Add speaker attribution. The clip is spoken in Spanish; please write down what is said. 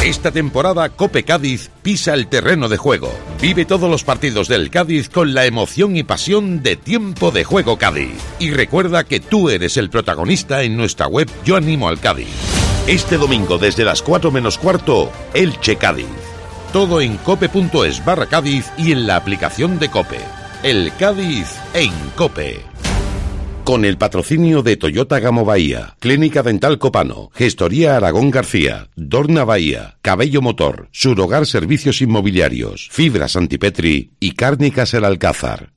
Speaker 1: Esta temporada Cope Cádiz pisa el terreno de juego. Vive todos los partidos del Cádiz con la emoción y pasión de Tiempo de Juego Cádiz. Y recuerda que tú eres el protagonista en nuestra web Yo Animo al Cádiz. Este domingo desde las 4 menos cuarto, Elche Cádiz. Todo en cope.es/Cádiz y en la aplicación de Cope. El Cádiz en Cope. Con el patrocinio de Toyota Gamo Bahía, Clínica Dental Copano, Gestoría Aragón García, Dorna Bahía, Cabello Motor, Surhogar Servicios Inmobiliarios, Fibras Antipetri y Cárnicas El Alcázar.